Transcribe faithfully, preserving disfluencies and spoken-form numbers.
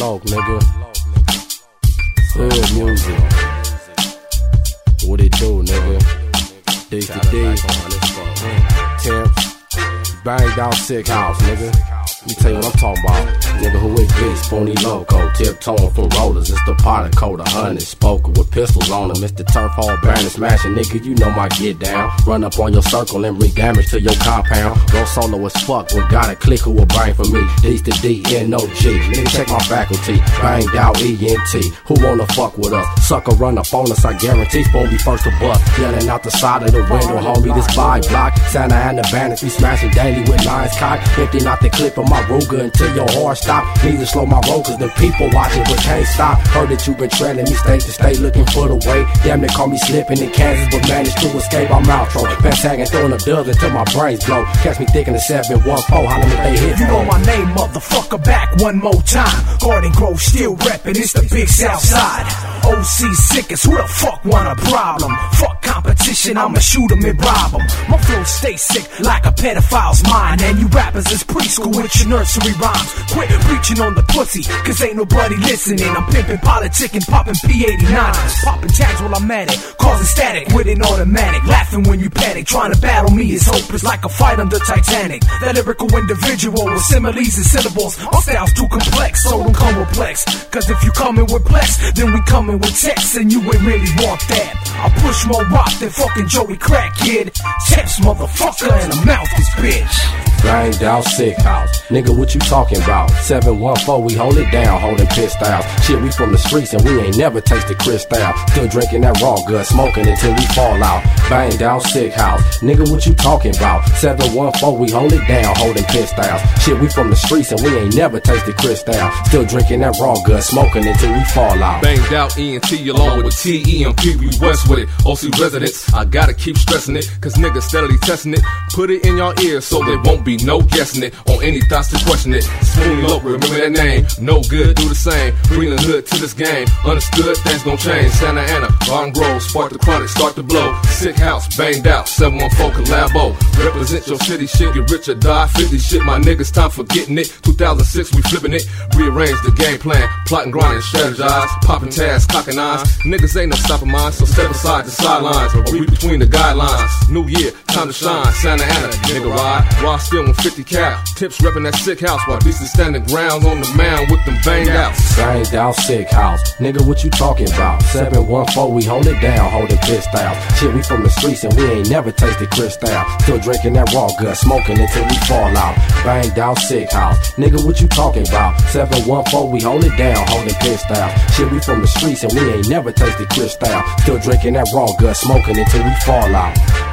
low, nigga. Hood music. What it do, nigga? D to D. Temps. Banged out sick house, nigga. Let me tell you what I'm talking about. Nigga who it be, Spoony Loco, tiptoeing from rollers. It's the pot coat, a hundred spoken with pistols on them. It's the turf hall burning, smashing, nigga. You know my get down. Run up on your circle and bring damage to your compound. Go solo as fuck, but got a click who will bang for me. D's to D, N O G. Nigga, check my faculty. Banged out E N T. Who wanna fuck with us? Sucker run up on us, I guarantee. Spoon be first to bust. Yelling out the side of the window, homie. This vibe block. Santa and the bandits be smashing daily with lines cock. Emptying out the clip of my Ruger until your heart stop. Need to slow my roll cause the people watching but can't stop. Heard that you been trailing me state to state looking for the way. Damn, they call me slipping in Kansas but managed to escape. I'm outro. Pants tagging, throwing a dub until my brains blow. Catch me thick in the seven one four, hollering if they hit. You know my name, motherfucker, back one more time. Garden Grove still reppin', it's the big south side. O C sickers, who the fuck want a problem? Fuck competition, I'ma shoot 'em and rob 'em. My flow stay sick like a pedophile's mind. And you rappers is preschool with your nursery rhymes. Quit preaching on the pussy, cause ain't nobody listening. I'm pimping, politicking, popping P eighty-nines. Popping tags while I'm at it, causing static with an automatic. Laughing when you panic, trying to battle me is hopeless like a fight under Titanic. That lyrical individual with similes and syllables. My style's too complex, so don't come with plex. Cause if you coming with plex, then we coming with text. And you ain't really want that. I push more rock than fucking Joey Crack, kid. Text motherfucker and I'm out this bitch. Banged out sick house. Nigga, what you talking about? seven one four, we hold it down, holding piss styles. Shit, we from the streets and we ain't never tasted crystal. Still drinking that raw gut, smoking until we fall out. Banged out sick house. Nigga, what you talking about? seven one four, we hold it down, holding piss styles. Shit, we from the streets and we ain't never tasted crystal. Still drinking that raw gut, smoking until we fall out. Banged out E N T along with T E M P, we west with it. O C residents, I gotta keep stressing it, cause niggas steadily testing it. Put it in your ears so there won't be no guessing it. On any thoughts to question it. Spoony Low, remember that name. No good, do the same. Bring the hood to this game. Understood, things gon' change. Santa Ana, Garden Grove, spark the chronic, start the blow. Sick house, banged out, seven one four collabo. Represent your city shit, get rich or die. fifty shit, my niggas, time for getting it. two thousand six, we flipping it. Rearrange the game plan, plotting, grinding, strategize. Popping tags, cocking eyes. Niggas ain't no stopping mine, so step aside the sidelines. Or read between the guidelines. New year, time to shine. Santa Ana, nigga ride. Raw still with fifty cal. Tips reppin' that sick house while beasts standing ground on the mound with them banged out. Banged out sick house. Nigga, what you talking about? seven one four, we hold it down, holding piss styles. Shit, we from the streets and we ain't never tasted crystal. Still drinking that raw gut, smoking until we fall out. Banged out sick house. Nigga, what you talking about? seven one four, we hold it down, holding piss styles. Shit, we from the streets and we ain't never tasted crystal. Still drinking that raw gut, smoking until we fall out.